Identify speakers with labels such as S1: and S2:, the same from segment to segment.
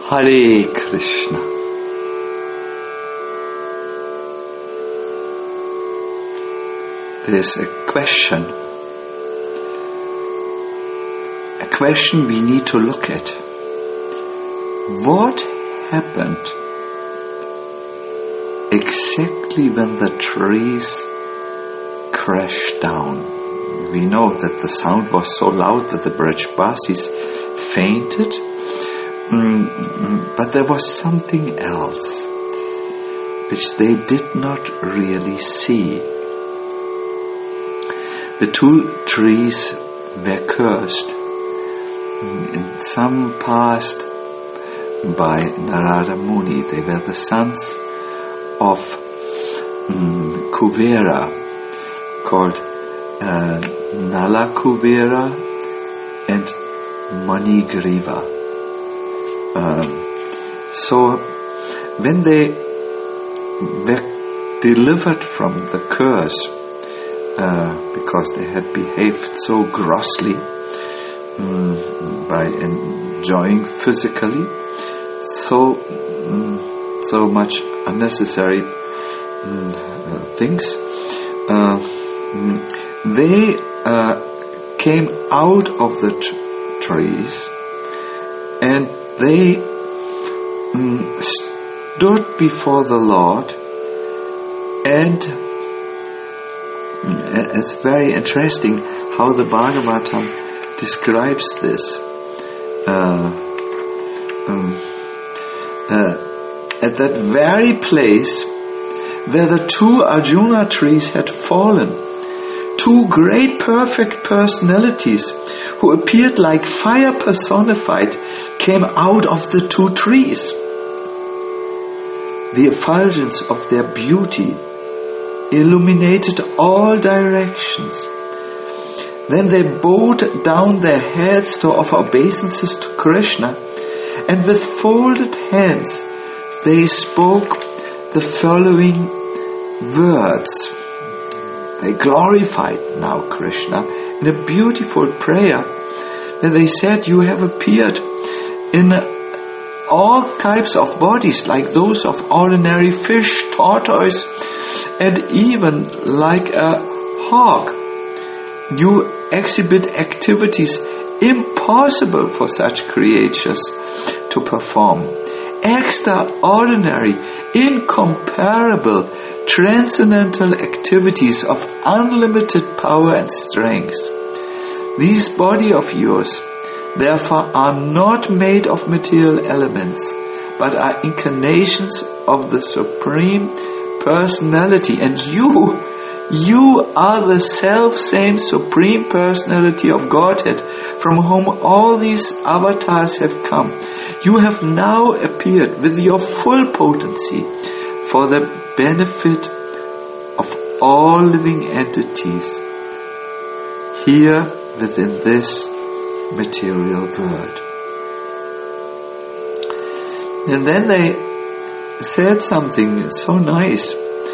S1: Hare Krishna. There's a question we need to look at. What happened exactly when the trees crashed down? We know that the sound was so loud that the Brajbasis fainted, but there was something else which they did not really see. The two trees were cursed. And some passed by Narada Muni. They were the sons of Kuvera, called Nala Kuvera and Manigriva. So when they were delivered from the curse, because they had behaved so grossly by enjoying physically so much unnecessary things, they came out of the trees and they stood before the Lord, and it's very interesting how the Bhagavatam describes this. At that very place where the two Arjuna trees had fallen, two great perfect personalities who appeared like fire personified came out of the two trees. The effulgence of their beauty illuminated all directions. Then they bowed down their heads to offer obeisances to Krishna, and with folded hands they spoke the following words. They glorified now Krishna in a beautiful prayer, and they said, "You have appeared in all types of bodies, like those of ordinary fish, tortoise, and even like a hawk. You exhibit activities impossible for such creatures to perform. Extraordinary, incomparable, transcendental activities of unlimited power and strength. These bodies of yours, therefore, are not made of material elements, but are incarnations of the Supreme Personality, and you are the self-same Supreme Personality of Godhead, from whom all these avatars have come. You have now appeared with your full potency for the benefit of all living entities here within this material world." And then they said something so nice.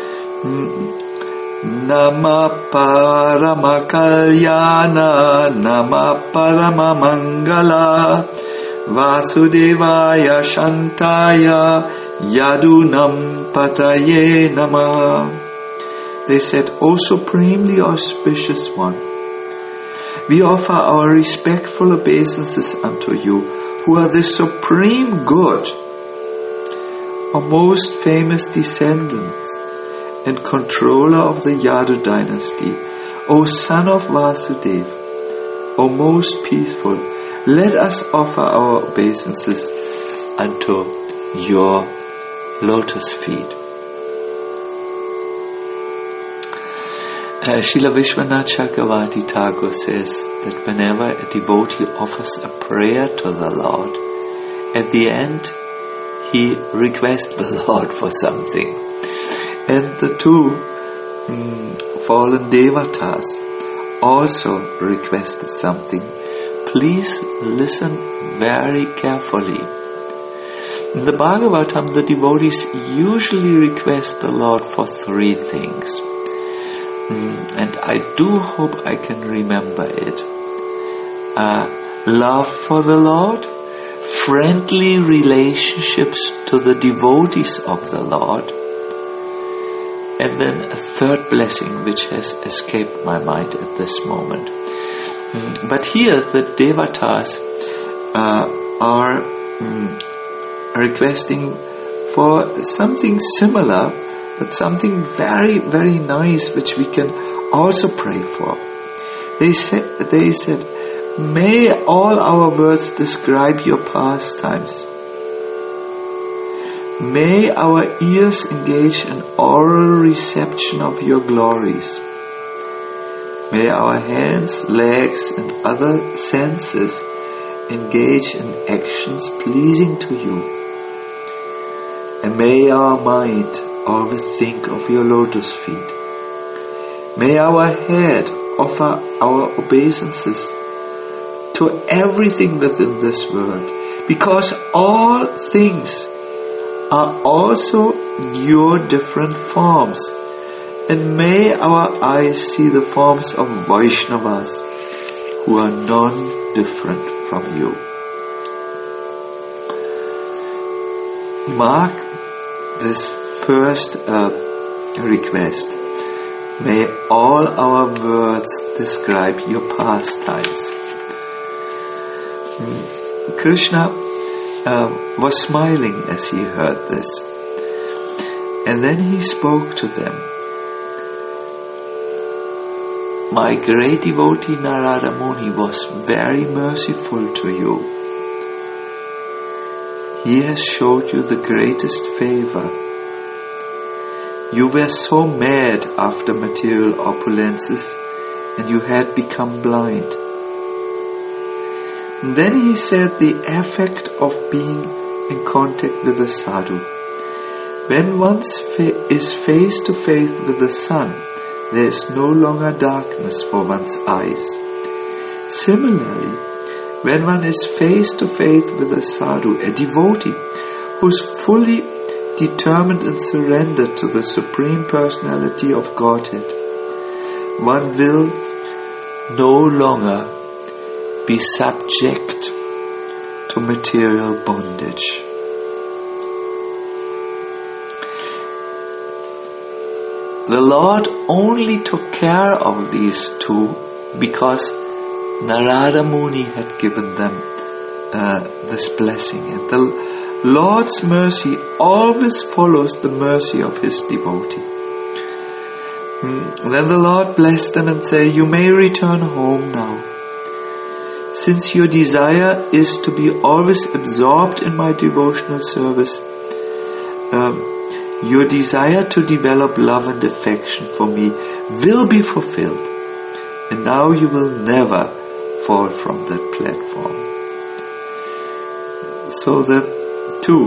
S1: Nama Parama Kalyana, Nama Parama Mangala, Vasudevaya Shantaya, Yadunam Pataye Nama. They said, "O supremely auspicious one, we offer our respectful obeisances unto you, who are the supreme good, our most famous descendants, and controller of the Yadu dynasty. O son of Vasudeva, O most peaceful, let us offer our obeisances unto your lotus feet." Srila Vishwanath Chakravarti Thakur says that whenever a devotee offers a prayer to the Lord, at the end he requests the Lord for something. And the two fallen devatas also requested something. Please listen very carefully. In the Bhagavatam, the devotees usually request the Lord for three things. And I do hope I can remember it. Love for the Lord, friendly relationships to the devotees of the Lord. And then a third blessing which has escaped my mind at this moment. But here the Devatas are requesting for something similar, but something very, very nice which we can also pray for. They said, may all our words describe your pastimes. May our ears engage in oral reception of your glories. May our hands, legs, and other senses engage in actions pleasing to you. And may our mind always think of your lotus feet. May our head offer our obeisances to everything within this world, because all things are also your different forms. And may our eyes see the forms of Vaishnavas who are non-different from you. Mark this first request. May all our words describe your pastimes. Krishna was smiling as he heard this. And then he spoke to them. My great devotee Narada Muni was very merciful to you. He has showed you the greatest favor. You were so mad after material opulences, and you had become blind. And then he said the effect of being in contact with the sadhu. When one is face to face with the sun, there is no longer darkness for one's eyes. Similarly, when one is face to face with a sadhu, a devotee who is fully determined and surrendered to the Supreme Personality of Godhead, one will no longer be subject to material bondage. The Lord only took care of these two because Narada Muni had given them this blessing. And the Lord's mercy always follows the mercy of His devotee. Then the Lord blessed them and said, you may return home now. Since your desire is to be always absorbed in my devotional service, your desire to develop love and affection for me will be fulfilled. And now you will never fall from that platform. So the two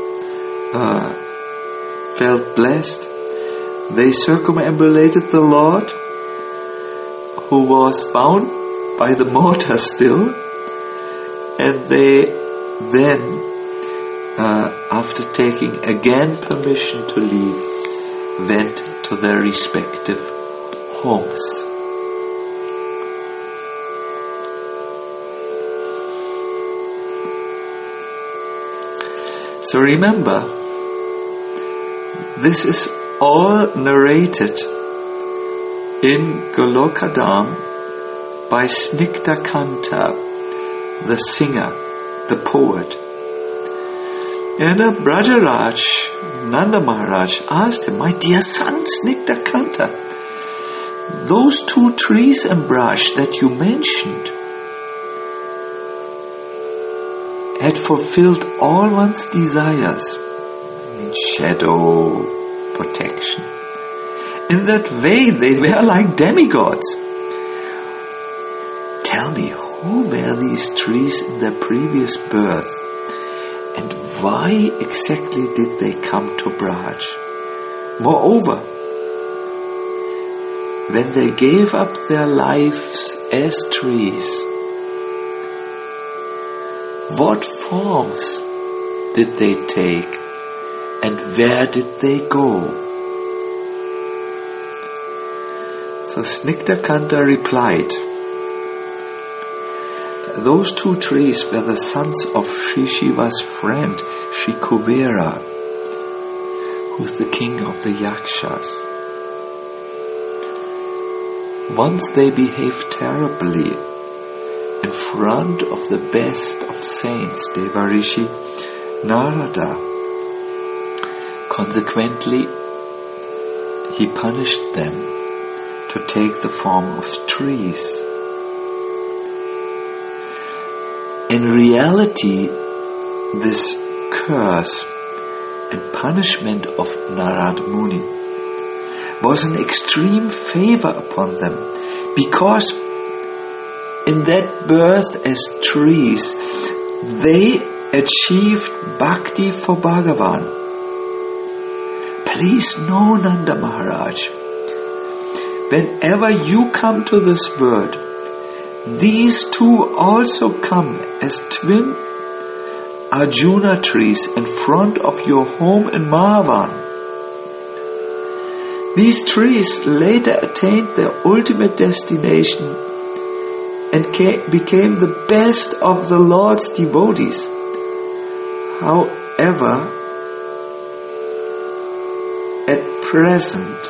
S1: felt blessed. They circumambulated the Lord, who was bound by the mortar still, and they then, after taking again permission to leave, went to their respective homes. So remember, this is all narrated in Golokadam by Snigdhakanta, the singer, the poet. And Brajaraj, Nanda Maharaj, asked him, my dear son Snigdhakanta, those two trees and brush that you mentioned had fulfilled all one's desires, shadow, protection. In that way, they were like demigods. Tell me, who were these trees in their previous birth? And why exactly did they come to Braj? Moreover, when they gave up their lives as trees, what forms did they take and where did they go? So Snigdhakanta replied, those two trees were the sons of Sri Shiva's friend, Sri Kuvera, who's the king of the Yakshas. Once they behaved terribly in front of the best of saints, Devarishi Narada. Consequently, he punished them to take the form of trees. In reality, this curse and punishment of Narad Muni was an extreme favor upon them, because in that birth as trees, they achieved bhakti for Bhagavan. Please know, Nanda Maharaj, whenever you come to this world, these two also come as twin Arjuna trees in front of your home in Mahavan. These trees later attained their ultimate destination and became the best of the Lord's devotees. However, at present,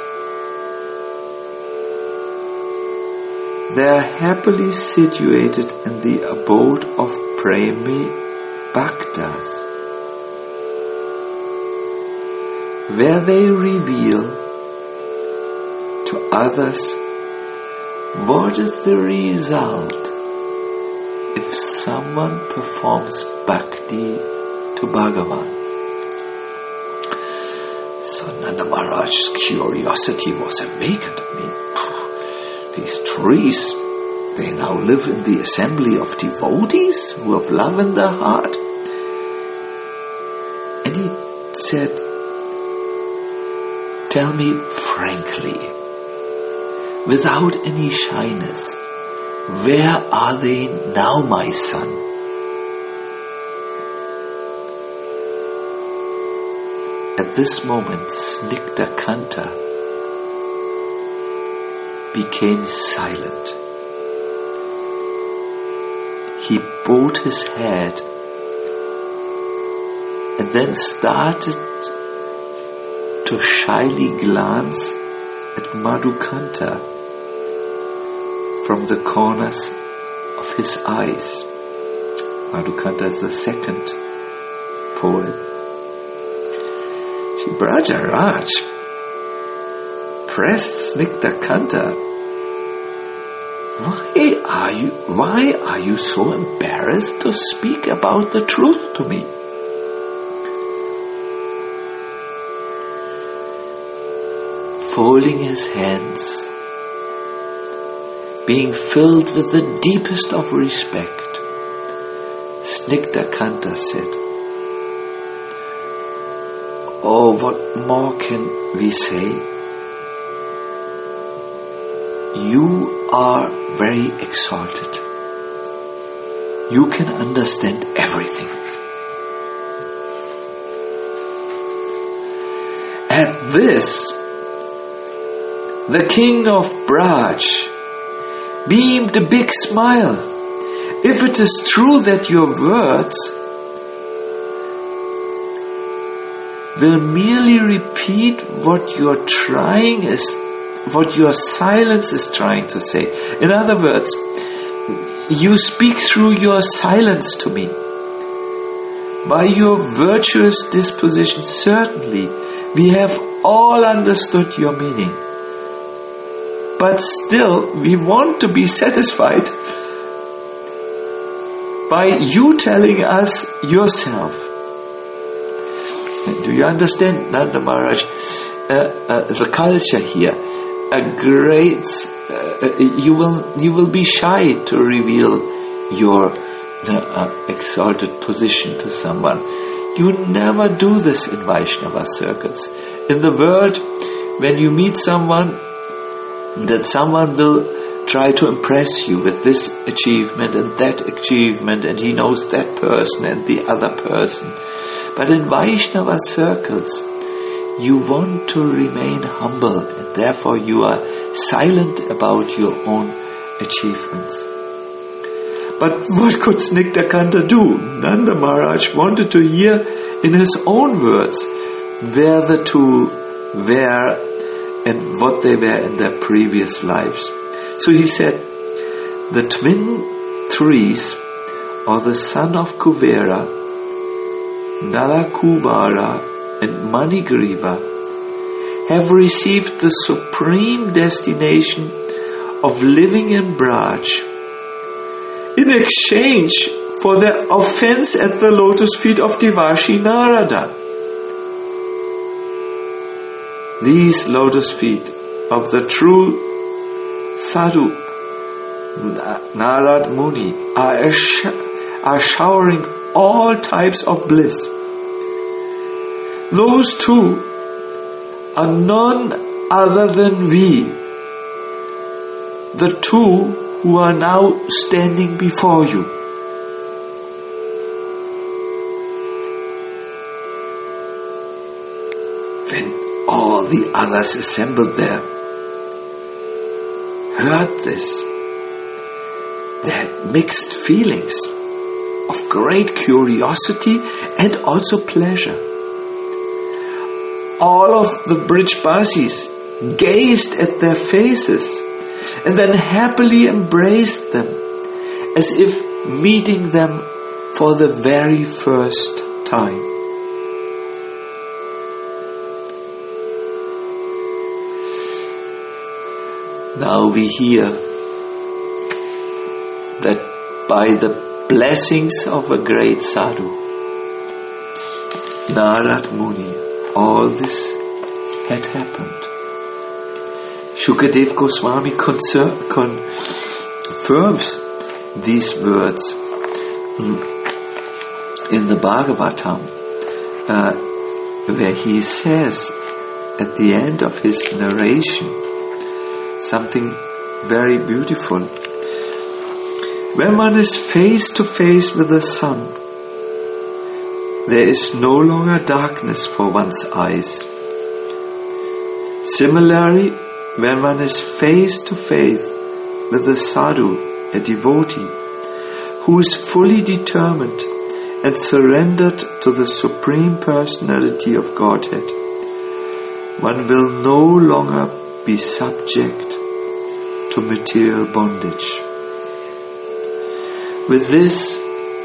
S1: they are happily situated in the abode of Premi Bhaktas, where they reveal to others what is the result if someone performs bhakti to Bhagavan. So Nanda Maharaj's curiosity was awakened. These trees, they now live in the assembly of devotees who have love in their heart. And he said, tell me frankly, without any shyness, where are they now, my son? At this moment, Snigdha became silent. He bowed his head and then started to shyly glance at Madhukanta from the corners of his eyes. Madhukanta is the second poet. Shri Brajaraj pressed Snigdha, why are you so embarrassed to speak about the truth to me? Folding his hands, being filled with the deepest of respect, Snigdha said, oh, what more can we say? You are very exalted. You can understand everything. At this, the king of Braj beamed a big smile. If it is true that your words will merely repeat what your silence is trying to say. In other words, you speak through your silence to me. By your virtuous disposition, certainly, we have all understood your meaning. But still, we want to be satisfied by you telling us yourself. Do you understand, Nanda Maharaj, the culture here? You will be shy to reveal your exalted position to someone. You never do this in Vaishnava circles. In the world, when you meet someone, that someone will try to impress you with this achievement and that achievement, and he knows that person and the other person. But in Vaishnava circles, you want to remain humble, and therefore you are silent about your own achievements. But what could Snigdhakanta do? Nanda Maharaj wanted to hear in his own words where the two were and what they were in their previous lives. So he said, the twin trees of the son of Kuvera, Nalakuvara and Manigriva, have received the supreme destination of living in Braj in exchange for their offense at the lotus feet of Devarshi Narada. These lotus feet of the true sadhu Narad Muni are showering all types of bliss. Those two are none other than we, the two who are now standing before you. When all the others assembled there heard this, they had mixed feelings of great curiosity and also pleasure. All of the Brijbasis gazed at their faces and then happily embraced them as if meeting them for the very first time. Now we hear that by the blessings of a great sadhu, Narad Muni, all this had happened. Shukadev Goswami confirms these words in the Bhagavatam, where he says at the end of his narration something very beautiful. When one is face to face with the sun, there is no longer darkness for one's eyes. Similarly, when one is face to face with a sadhu, a devotee, who is fully determined and surrendered to the Supreme Personality of Godhead, one will no longer be subject to material bondage. With this,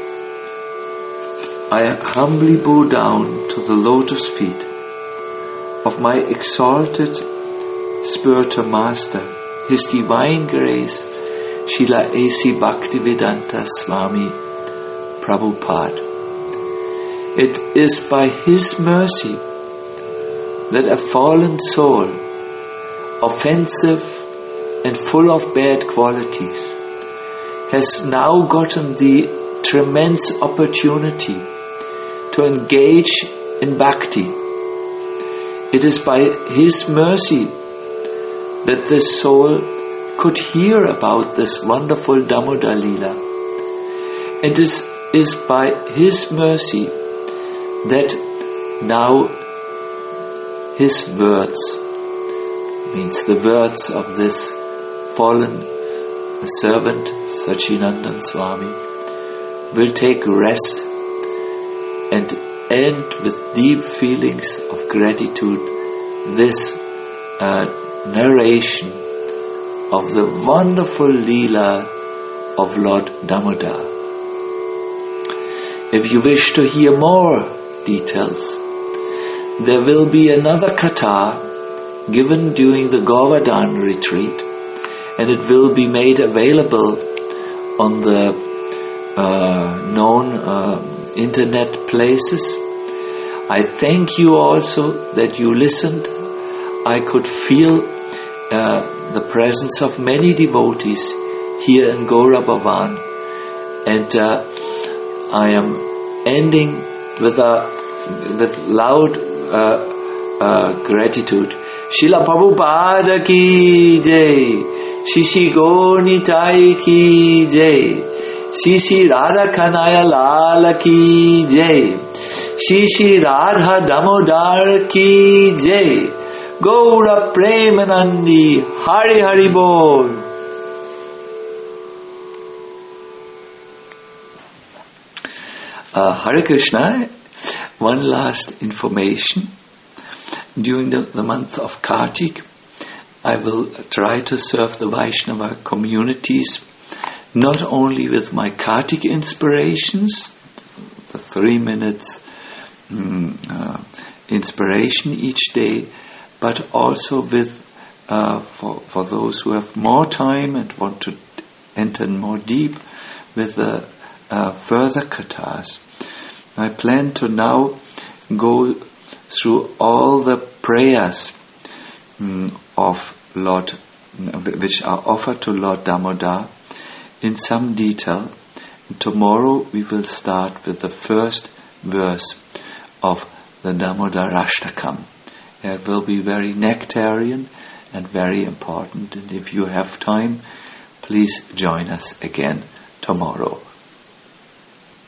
S1: I humbly bow down to the lotus feet of my exalted spiritual master, His Divine Grace, Srila A.C. Bhaktivedanta Swami Prabhupada. It is by His mercy that a fallen soul, offensive and full of bad qualities, has now gotten the tremendous opportunity to engage in bhakti. It is by His mercy that the soul could hear about this wonderful Damodar Leela. It is by His mercy that now His words, means the words of this fallen servant Sachinandan Swami, will take rest and end with deep feelings of gratitude this narration of the wonderful Leela of Lord Damodar. If you wish to hear more details, there will be another katha given during the Govardhan retreat, and it will be made available on the known internet places. I thank you also that you listened. I could feel the presence of many devotees here in Gaura Bhavan, and I am ending with loud gratitude. Srila Prabhupada ki jai, Shri Gaurnitai ki jai, Shri Radha Kanaya Lala ki jai, Shri Radha Damodar ki jai, Gaura Premanandi, Hari Hari Bol. Hare Krishna. One last information. During the month of Kartik, I will try to serve the Vaishnava communities not only with my Kartik inspirations, the 3 minutes inspiration each day, but also with for those who have more time and want to enter more deep with the further kathas. I plan to now go through all the prayers of Lord, which are offered to Lord Damodar in some detail. Tomorrow we will start with the first verse of the Damodarashtakam. It will be very nectarian and very important. And if you have time, please join us again tomorrow.